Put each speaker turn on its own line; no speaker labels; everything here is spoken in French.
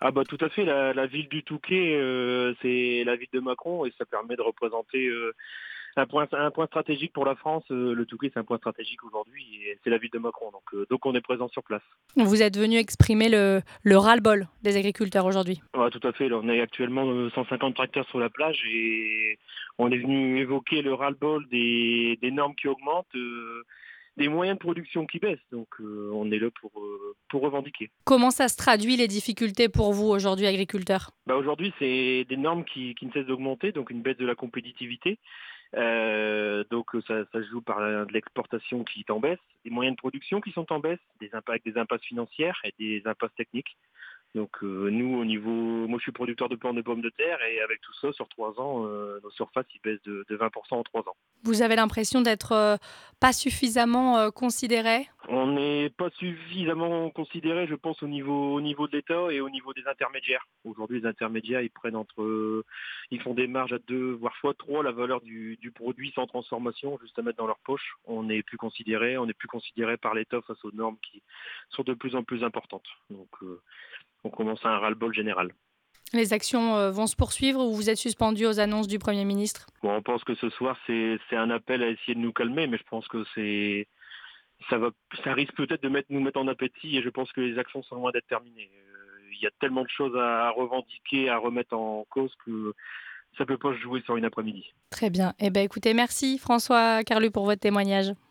Ah bah tout à fait, la ville du Touquet, c'est la ville de Macron et ça permet de représenter un point stratégique pour la France. Le Touquet, c'est un point stratégique aujourd'hui et c'est la ville de Macron. Donc on est présent sur place.
Vous êtes venu exprimer le ras-le-bol des agriculteurs aujourd'hui.
Ouais, tout à fait. Là, on est actuellement 150 tracteurs sur la plage et on est venu évoquer le ras-le-bol des normes qui augmentent, des moyens de production qui baissent. Donc on est là pour revendiquer.
Comment ça se traduit les difficultés pour vous aujourd'hui, agriculteurs?
Bah, aujourd'hui, c'est des normes qui ne cessent d'augmenter, donc une baisse de la compétitivité. Ça se joue par de l'exportation qui est en baisse, des moyens de production qui sont en baisse, des impasses financières et des impasses techniques. Nous, moi je suis producteur de plants de pommes de terre et avec tout ça, sur 3 ans, nos surfaces ils baissent de 20% en 3 ans.
Vous avez l'impression d'être pas suffisamment considérés?
On n'est pas suffisamment considéré, je pense, au niveau de l'État et au niveau des intermédiaires. Aujourd'hui, les intermédiaires, ils font des marges à 2, voire fois 3 la valeur du produit sans transformation, juste à mettre dans leur poche. On n'est plus considéré par l'État face aux normes qui sont de plus en plus importantes. On commence à un ras-le-bol général.
Les actions vont se poursuivre ou vous êtes suspendu aux annonces du Premier ministre?
Bon, on pense que ce soir, c'est un appel à essayer de nous calmer, mais je pense que ça va, ça risque peut-être de nous mettre en appétit et je pense que les actions sont loin d'être terminées. Il y a tellement de choses à revendiquer, à remettre en cause que ça peut pas se jouer sur une après-midi.
Très bien. Eh ben, écoutez, merci François Carlu pour votre témoignage.